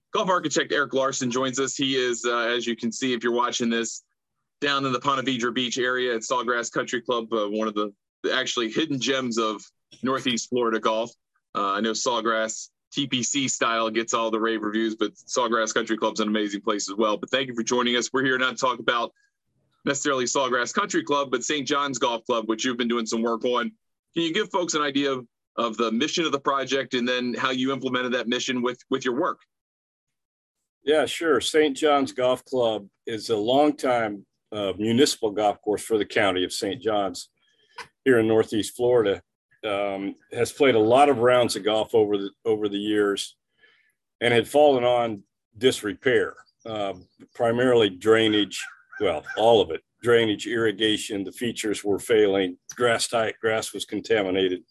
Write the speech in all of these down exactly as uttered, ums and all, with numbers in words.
Golf architect Eric Larson joins us. He is, uh, as you can see, if you're watching this, down in the Ponte Vedra Beach area at Sawgrass Country Club, uh, one of the, the actually hidden gems of Northeast Florida golf. Uh, I know Sawgrass T P C style gets all the rave reviews, but Sawgrass Country Club's an amazing place as well. But thank you for joining us. We're here not to talk about necessarily Sawgrass Country Club, but Saint John's Golf Club, which you've been doing some work on. Can you give folks an idea of, of the mission of the project and then how you implemented that mission with, with your work? Yeah, sure. Saint John's Golf Club is a longtime uh, municipal golf course for the county of Saint John's here in Northeast Florida. Um, has played a lot of rounds of golf over the over the years, and had fallen on disrepair, uh, primarily drainage. Well, all of it: drainage, irrigation. The features were failing. Grass type grass was contaminated.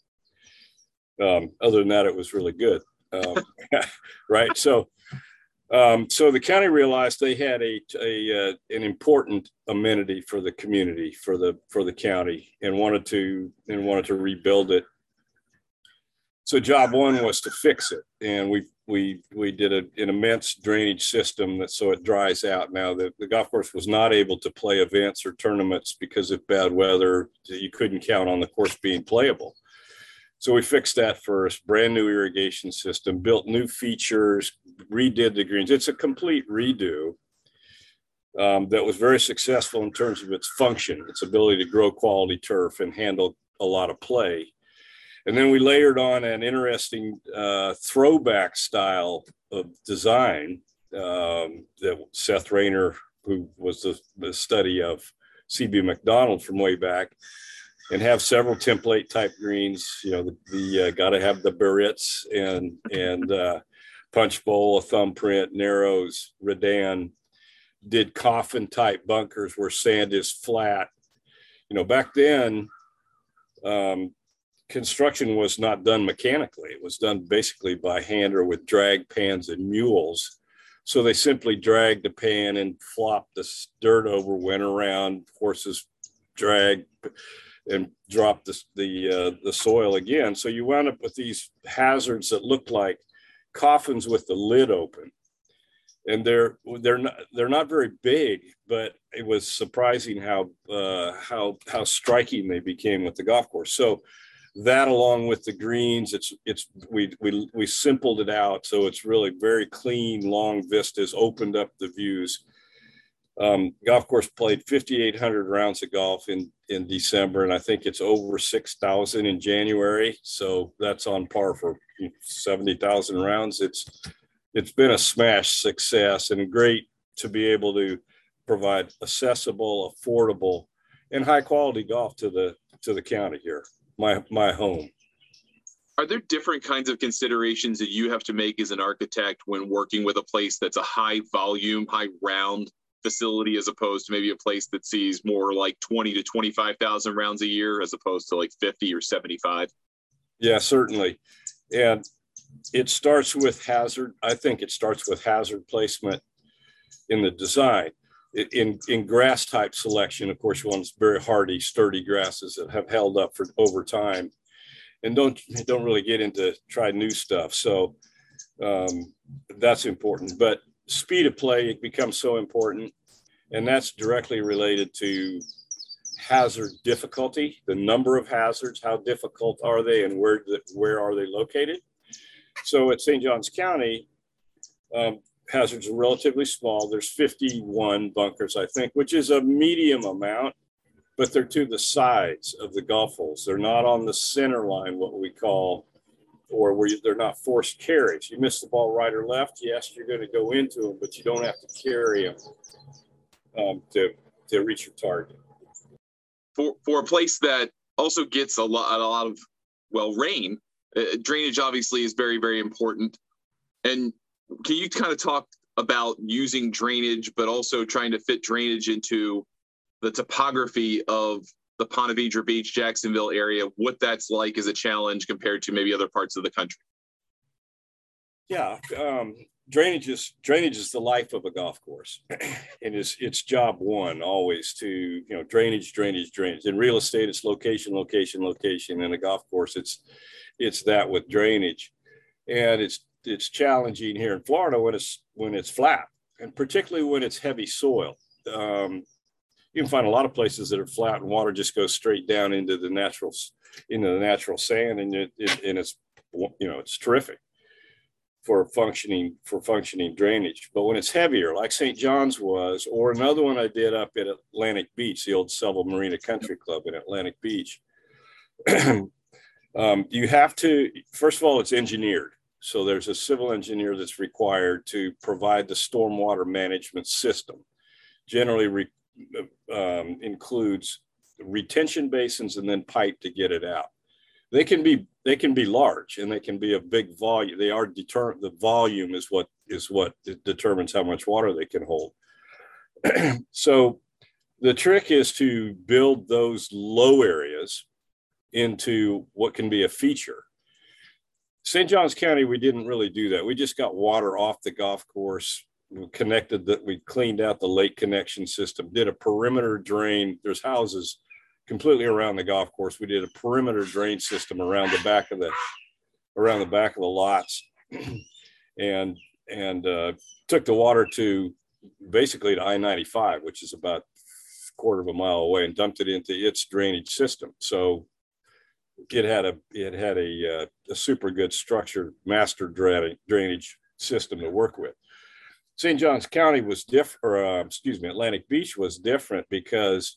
Um, other than that, it was really good. Um, right. So. Um, so the county realized they had a, a uh, an important amenity for the community, for the for the county, and wanted to and wanted to rebuild it. So job one was to fix it, and we we we did a, an immense drainage system that so it dries out. Now the, the golf course was not able to play events or tournaments because of bad weather. You couldn't count on the course being playable. So we fixed that first, brand new irrigation system, built new features, redid the greens. It's a complete redo um, that was very successful in terms of its function, its ability to grow quality turf and handle a lot of play. And then we layered on an interesting uh, throwback style of design um, that Seth Rayner, who was the, the study of C B McDonald from way back, and have several template type greens. You know, the, the uh, got to have the Barrett's and and uh, punch bowl, a thumbprint, narrows, Redan. Did coffin type bunkers where sand is flat. You know, back then, um, construction was not done mechanically. It was done basically by hand or with drag pans and mules. So they simply dragged the pan and flopped the dirt over, went around, horses dragged and dropped the the, uh, the soil again. So you wound up with these hazards that looked like coffins with the lid open, and they're they're not they're not very big, but it was surprising how uh, how how striking they became with the golf course. So that, along with the greens, it's it's we we we simpled it out so it's really very clean, long vistas, opened up the views. Um, golf course played fifty-eight hundred rounds of golf in, in December, and I think it's over six thousand in January. So that's on par for seventy thousand rounds. It's it's been a smash success, and great to be able to provide accessible, affordable, and high quality golf to the to the county here, my my home. Are there different kinds of considerations that you have to make as an architect when working with a place that's a high volume, high round facility, as opposed to maybe a place that sees more like twenty to twenty-five thousand rounds a year as opposed to like fifty or seventy-five? Yeah, certainly. And it starts with hazard. I think it starts with hazard placement in the design. In, in grass type selection, of course, you want very hardy, sturdy grasses that have held up for over time and don't, don't really get into try new stuff. So um, that's important. But speed of play becomes so important, and that's directly related to hazard difficulty, the number of hazards, how difficult are they, and where where are they located. So at Saint Johns County, um, hazards are relatively small. There's fifty-one bunkers, I think, which is a medium amount, but they're to the sides of the golf holes. They're not on the center line, what we call, or where you, they're not forced carries. You miss the ball right or left, yes, you're going to go into them, but you don't have to carry them um, to, to reach your target. For for a place that also gets a lot, a lot of, well, rain, uh, drainage obviously is very, very important. And can you kind of talk about using drainage, but also trying to fit drainage into the topography of the Ponte Vedra Beach, Jacksonville area, what that's like as a challenge compared to maybe other parts of the country? Yeah, um, drainage is drainage is the life of a golf course, and it's it's job one always to you know drainage, drainage, drainage. In real estate, it's location, location, location. In a golf course, it's it's that with drainage, and it's it's challenging here in Florida when it's when it's flat, and particularly when it's heavy soil. Um, you can find a lot of places that are flat and water just goes straight down into the natural into the natural sand, and it, it and it's you know it's terrific for functioning for functioning drainage. But when it's heavier, like Saint John's was, or another one I did up at Atlantic Beach, the old Seville Marina Country Club in Atlantic Beach. um, you have to, first of all, it's engineered. So there's a civil engineer that's required to provide the stormwater management system. Generally re, um, includes retention basins and then pipe to get it out. They can be they can be large and they can be a big volume. They are deter the volume is what is what determines how much water they can hold. So the trick is to build those low areas into what can be a feature. Saint Johns County, we didn't really do that. We just got water off the golf course. We connected that. We cleaned out the lake connection system, did a perimeter drain. There's houses completely around the golf course. We did a perimeter drain system around the back of the around the back of the lots, and and uh, took the water to basically to I ninety-five, which is about a quarter of a mile away, and dumped it into its drainage system. So it had a it had a, uh, a super good structured master drainage system to work with. Saint Johns County was different, or uh, excuse me, Atlantic Beach was different because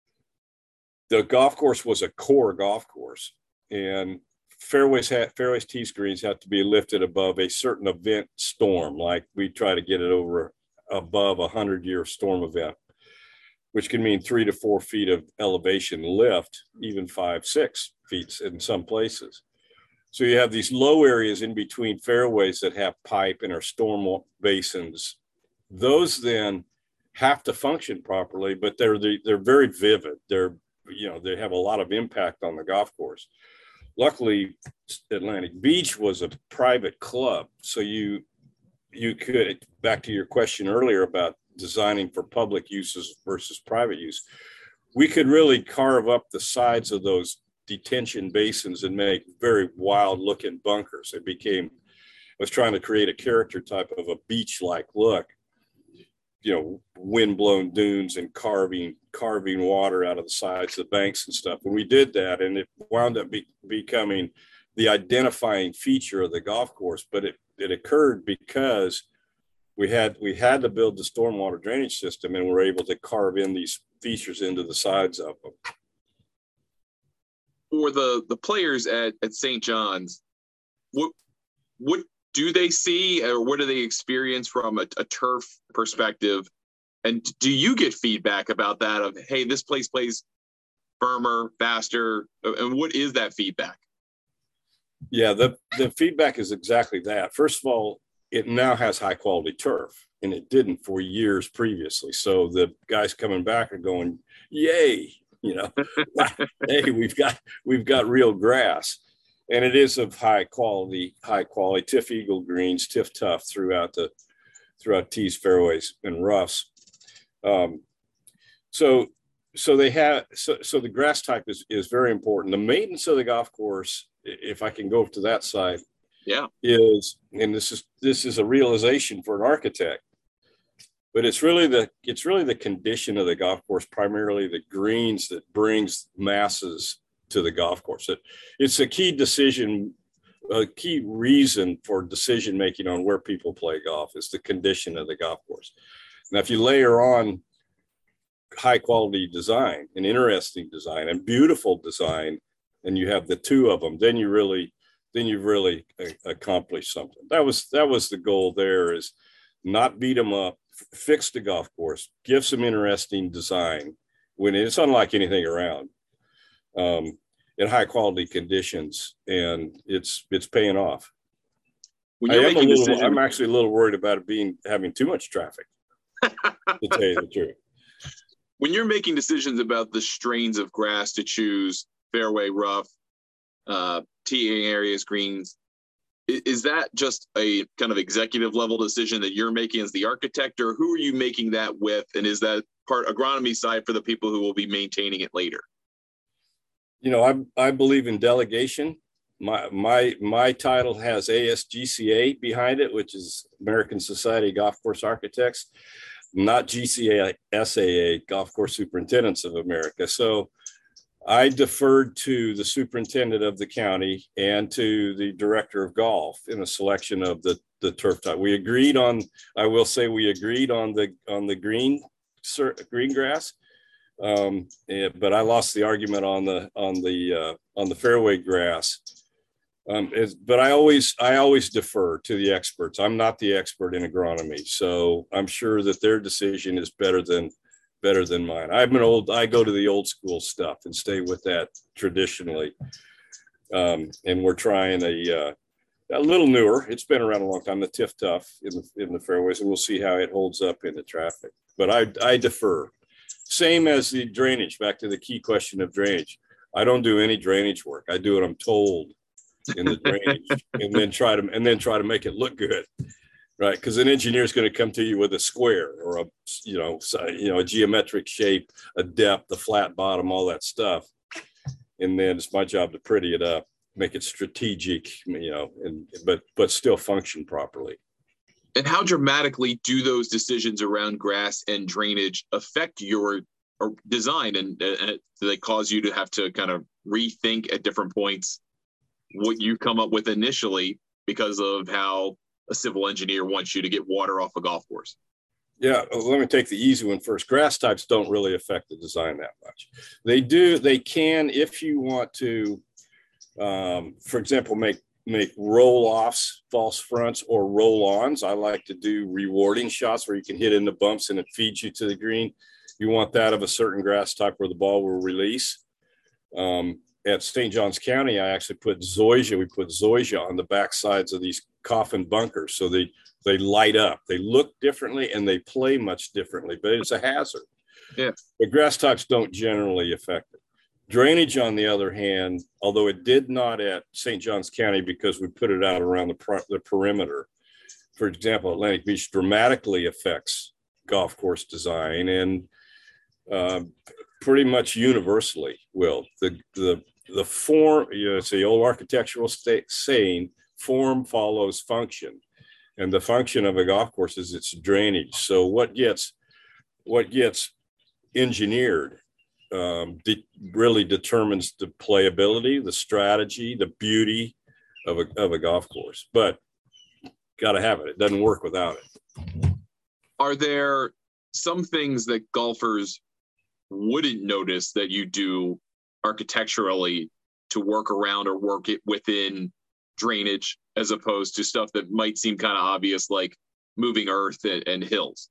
the golf course was a core golf course, and fairways had fairways, tees, greens had to be lifted above a certain event storm. Like we try to get it over above a hundred year storm event, which can mean three to four feet of elevation lift, even five, six feet in some places. So you have these low areas in between fairways that have pipe and are storm basins. Those then have to function properly, but they're the, they're very vivid. They're you know they have a lot of impact on the golf course. Luckily, Atlantic Beach was a private club, so you you could, back to your question earlier about designing for public uses versus private use, we could really carve up the sides of those detention basins and make very wild looking bunkers. It became, I was trying to create a character type of a beach-like look, you know, wind-blown dunes and carving carving water out of the sides of the banks and stuff. And we did that, and it wound up be, becoming the identifying feature of the golf course. But it, it occurred because we had we had to build the stormwater drainage system, and we're able to carve in these features into the sides of them. For the the players at, at Saint John's, what what do they see, or what do they experience from a, a turf perspective? And do you get feedback about that of, hey, this place plays firmer, faster? And what is that feedback? Yeah, the, the feedback is exactly that. First of all, it now has high quality turf, and it didn't for years previously. So the guys coming back are going, yay, you know, hey, we've got we've got real grass. And it is of high quality, high quality TifEagle greens, Tif Tuff throughout the throughout tees, fairways, and roughs. Um, so, so they have so so the grass type is is very important. The maintenance of the golf course, if I can go to that side, yeah, is, and this is this is a realization for an architect, but it's really the it's really the condition of the golf course, primarily the greens, that brings masses to the golf course. It, it's a key decision, a key reason for decision making on where people play golf is the condition of the golf course. Now, if you layer on high quality design and interesting design and beautiful design, and you have the two of them, then you really, then you've really accomplished something. That was that was the goal there, is not beat them up, fix the golf course, give some interesting design when it's unlike anything around. Um, in high quality conditions, and it's it's paying off. When I you're am a making little, decisions, I'm actually a little worried about it being having too much traffic, to tell you the truth. When you're making decisions about the strains of grass to choose, fairway, rough, uh, teeing areas, greens, is, is that just a kind of executive level decision that you're making as the architect, or who are you making that with? And is that part agronomy side for the people who will be maintaining it later? You know, I I believe in delegation, my my my title has A S G C A behind it, which is American Society of Golf Course Architects, not G C A S A A, Golf Course Superintendents of America. So I deferred to the superintendent of the county and to the director of golf in the selection of the, the turf type. We agreed on, I will say we agreed on the on the green green grass, um, but I lost the argument on the on the uh, on the fairway grass. Um, but I always I always defer to the experts. I'm not the expert in agronomy, so I'm sure that their decision is better than better than mine. I'm an old, I go to the old school stuff and stay with that traditionally. Um, and we're trying a, uh, a little newer. It's been around a long time, the Tiff Tuff in the, in the fairways, and we'll see how it holds up in the traffic. But I, I defer. Same as the drainage, back to the key question of drainage. I don't do any drainage work. I do what I'm told in the drainage and then try to, and then try to make it look good. Right, because an engineer is going to come to you with a square or a, you know, you know, a geometric shape, a depth, a flat bottom, all that stuff, and then it's my job to pretty it up, make it strategic, you know, and but but still function properly. And how dramatically do those decisions around grass and drainage affect your design, and uh, do they cause you to have to kind of rethink at different points what you come up with initially because of how a civil engineer wants you to get water off a golf course? Yeah, let me take the easy one first. Grass types don't really affect the design that much. They do, they can, if you want to, um, for example, make make roll-offs, false fronts, or roll-ons. I like to do rewarding shots where you can hit in the bumps and it feeds you to the green. You want that of a certain grass type where the ball will release. Um, at Saint Johns County, I actually put zoysia. We put zoysia on the back sides of these coffin bunkers, so they they light up. They look differently and they play much differently, but it's a hazard. Yeah. The grass types don't generally affect it. Drainage, on the other hand, although it did not at Saint Johns County because we put it out around the, per- the perimeter. For example, Atlantic Beach dramatically affects golf course design, and uh, pretty much universally will. The the the form, you know, it's the old architectural sta- saying, form follows function, and the function of a golf course is its drainage. So what gets what gets engineered um, de- really determines the playability, the strategy, the beauty of a of a golf course. But got to have it. It doesn't work without it. Are there some things that golfers wouldn't notice that you do architecturally to work around or work it within drainage, as opposed to stuff that might seem kind of obvious, like moving earth and, and hills?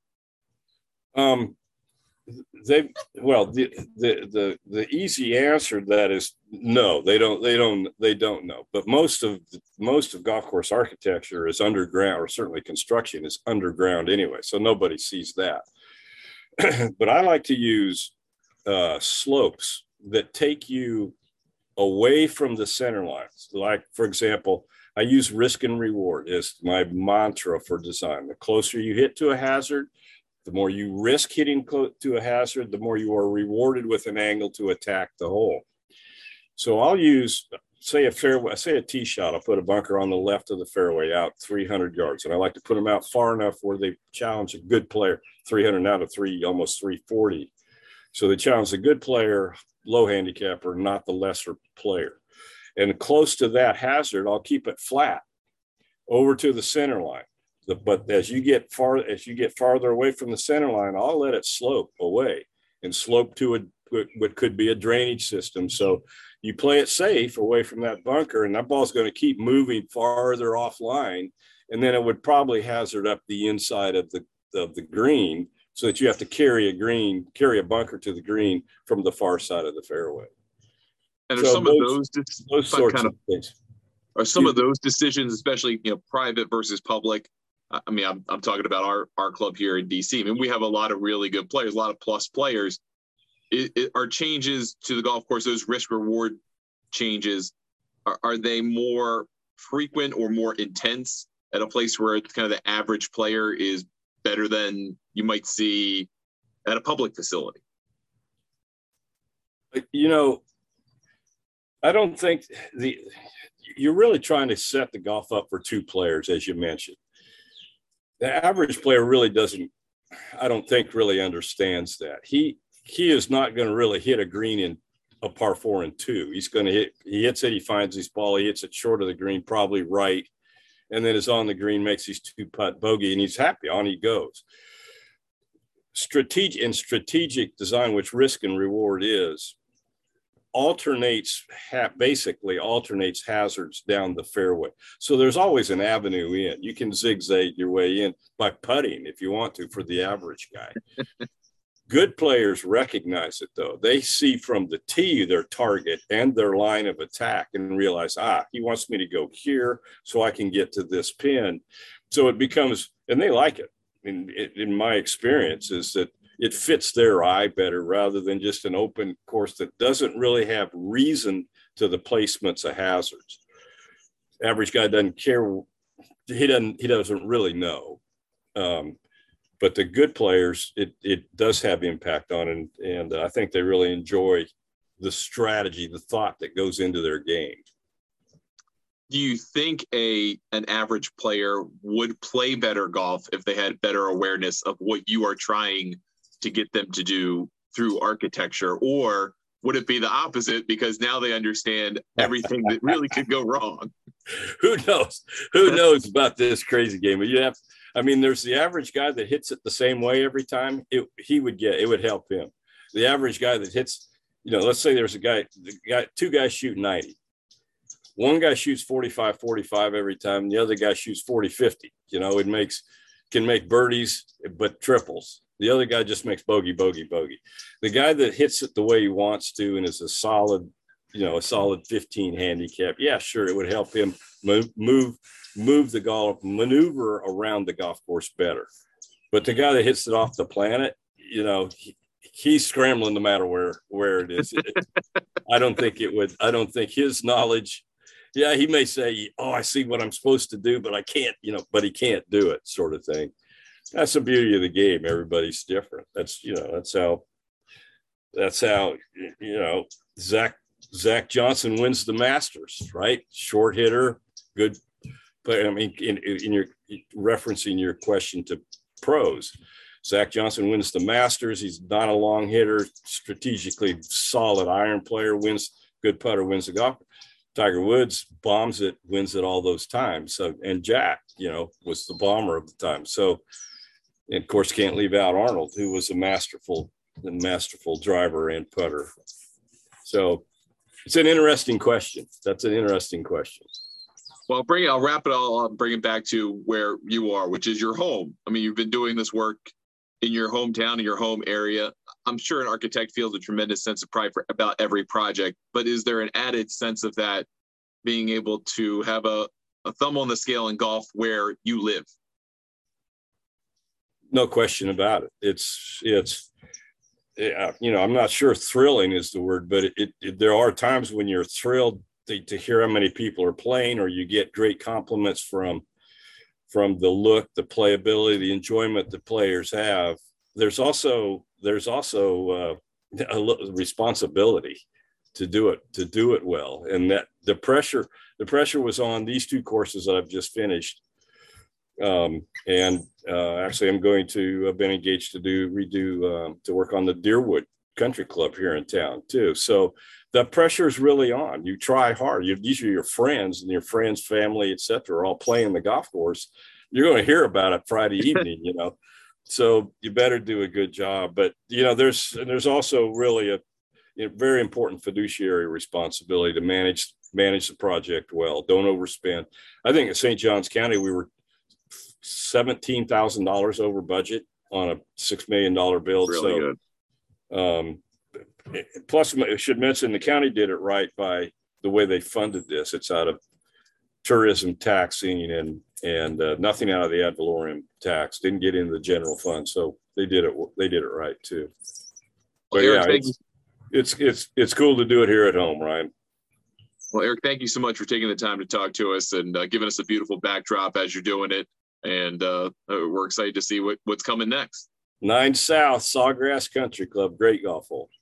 Um, they well, the, the the the easy answer to that is no. They don't. They don't. They don't know. But most of most of golf course architecture is underground, or certainly construction is underground anyway. So nobody sees that. But I like to use uh, slopes that take you away from the center lines. Like, for example, I use risk and reward as my mantra for design. The closer you hit to a hazard, the more you risk hitting to a hazard, the more you are rewarded with an angle to attack the hole. So I'll use, say a fairway, say a tee shot. I'll put a bunker on the left of the fairway out three hundred yards. And I like to put them out far enough where they challenge a good player, three hundred now to three, almost three forty. So they challenge the good player, low handicapper, not the lesser player. And close to that hazard, I'll keep it flat over to the center line. The, but as you get far, as you get farther away from the center line, I'll let it slope away and slope to a, what could be a drainage system. So you play it safe away from that bunker, and that ball's going to keep moving farther offline, and then it would probably hazard up the inside of the of the green, so that you have to carry a green, carry a bunker to the green from the far side of the fairway. And are so some those, of those, those sorts kind of things. Are some of those decisions, especially, you know, private versus public? I mean, I'm I'm talking about our our club here in D C. I mean, we have a lot of really good players, a lot of plus players. It, it, are changes to the golf course, those risk reward changes, are, are they more frequent or more intense at a place where it's kind of the average player is better than you might see at a public facility? You know, I don't think the you're really trying to set the golf up for two players, as you mentioned. The average player really doesn't, I don't think, really understands that. He he is not going to really hit a green in a par four and two. He's going to hit, he hits it, he finds his ball, he hits it short of the green, probably right, and then is on the green, makes his two putt bogey, and he's happy. On he goes. Strategic in strategic design, which risk and reward is, alternates ha- basically alternates hazards down the fairway. So there's always an avenue in. You can zigzag your way in by putting if you want to for the average guy. Good players recognize it, though. They see from the tee their target and their line of attack and realize, ah, he wants me to go here so I can get to this pin. So it becomes, and they like it. In, in my experience, is that it fits their eye better rather than just an open course that doesn't really have reason to the placements of hazards. Average guy doesn't care. He doesn't, he doesn't really know. Um, but the good players, it, it does have impact on it. And, and I think they really enjoy the strategy, the thought that goes into their game. Do you think a an average player would play better golf if they had better awareness of what you are trying to get them to do through architecture? Or would it be the opposite because now they understand everything that really could go wrong? Who knows? Who knows about this crazy game? But you have, I mean, there's the average guy that hits it the same way every time. It, he would get, it would help him. The average guy that hits, you know, let's say there's a guy, the guy, two guys shoot ninety. One guy shoots forty-five forty-five every time. And the other guy shoots forty fifty. You know, it makes, can make birdies, but triples. The other guy just makes bogey, bogey, bogey. The guy that hits it the way he wants to and is a solid, you know, a solid fifteen handicap. Yeah, sure. It would help him move, move, move the golf, maneuver around the golf course better. But the guy that hits it off the planet, you know, he, he's scrambling no matter where, where it is. I don't think it would, I don't think his knowledge, yeah, he may say, oh, I see what I'm supposed to do, but I can't, you know, but he can't do it, sort of thing. That's the beauty of the game. Everybody's different. That's, you know, that's how, that's how, you know, Zach, Zach Johnson wins the Masters, right? Short hitter, good. But I mean, in, in your referencing your question to pros, Zach Johnson wins the Masters. He's not a long hitter, strategically solid iron player, wins, good putter, wins the golf. Tiger Woods bombs it, wins it all those times. So, and Jack, you know, was the bomber of the time. So, and of course, can't leave out Arnold, who was a masterful, a masterful driver and putter. So, it's an interesting question. That's an interesting question. Well, bring it. I'll wrap it all up. Bring it back to where you are, which is your home. I mean, you've been doing this work in your hometown, in your home area. I'm sure an architect feels a tremendous sense of pride for about every project, but is there an added sense of that being able to have a, a thumb on the scale in golf where you live? No question about it. It's, it's, yeah, you know, I'm not sure thrilling is the word, but it, it, it there are times when you're thrilled to, to hear how many people are playing, or you get great compliments from, from the look, the playability, the enjoyment the players have. There's also, there's also uh, a responsibility to do it, to do it well. And that the pressure, the pressure was on these two courses that I've just finished. Um, and uh, actually I'm going to, I've been engaged to do, redo, um, to work on the Deerwood Country Club here in town too. So the pressure is really on. You try hard. You, these are your friends and your friends, family, et cetera, are all playing the golf course. You're going to hear about it Friday evening, you know, so you better do a good job. But, you know, there's, there's also really a, a very important fiduciary responsibility to manage, manage the project well. Don't overspend. I think at Saint Johns County, we were seventeen thousand dollars over budget on a six million dollars build. Really so, good. Um, plus, I should mention the county did it right by the way they funded this. It's out of tourism taxing and and uh, nothing out of the ad valorem tax. Didn't get into the general fund, so they did it. They did it right too. But well, Eric, yeah, it's, it's it's it's cool to do it here at home, Ryan. Well, Eric, thank you so much for taking the time to talk to us and uh, giving us a beautiful backdrop as you're doing it. And uh, we're excited to see what, what's coming next. Nine South, Sawgrass Country Club, great golf hole.